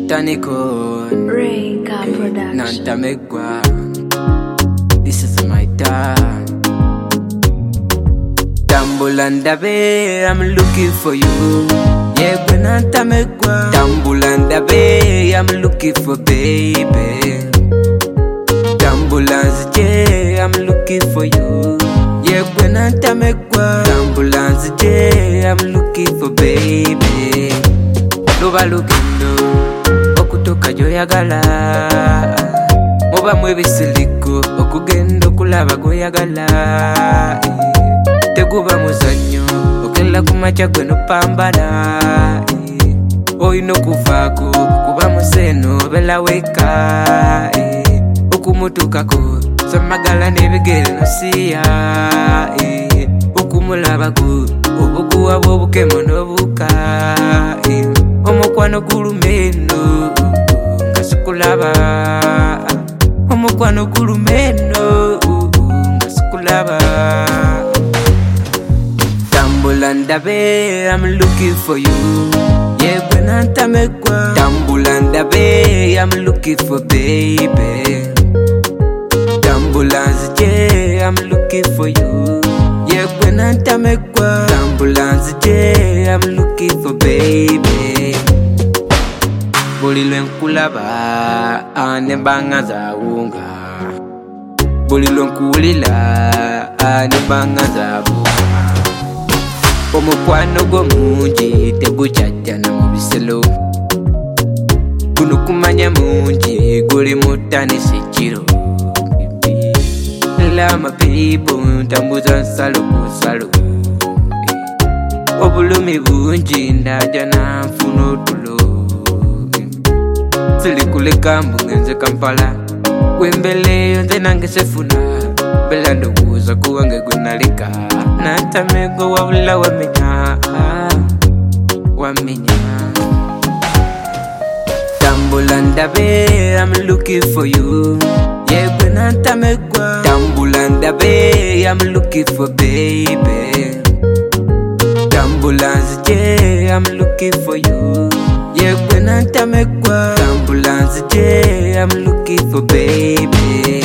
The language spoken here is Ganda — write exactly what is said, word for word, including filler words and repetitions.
Tanicon Rega Production. Nantamegwa. This is my time. Tambulanda be, I'm looking for you. Yeah, when Nantamegwa. Tambulanda be, I'm looking for baby. Tambulance J, I'm looking for you. Yeah, when Nantamegwa. Tambulance J, I'm looking for baby. Luba lugendo okutoka joyagala muba mwebisiliko okugenda okulaba goyagala teguba muzanyo okella kumacha gwe nopambala oyina okuvaako kuba museno bela weka okumutukako samagala nebigere nosiya okumulabako obukuwa bwobukemo nobuka omukwano gulumeno nga sikulaba omukwano gulumeno nga sikulaba tambula ndabe, I'm looking for you. Yeah, when Nantamegwa. Tambula ndabe, I'm looking for baby. Tambulance J, I'm looking for you. Yeah, when Nantamegwa. Tambulance J, I'm looking for baby. Buli lwenkulaba anembanga zawunga, buli lwenkulila anembanga zawunga. Omukwano gwo mungi tegukyajjana mu biselo, guno kumanya mungi guli mutanisi kiro. Lama people ntambuza nsalo ku nsalo, obulumi bungi ndaja nanfuna otulo. Sili kuleka mbu ngenze Kampala, wembeleyo nze nange sefuna bela ndowooza kuwange gunaleka. Nantamegwa wabula wamenya wamenya. Tambula ndabe, I'm looking for you. Yeah, when Nantamegwa. Tambula ndabe, I'm looking for baby. Tambulance J, I'm looking for you. Yeah, when Nantamegwa. Tambulance J, I'm looking for baby.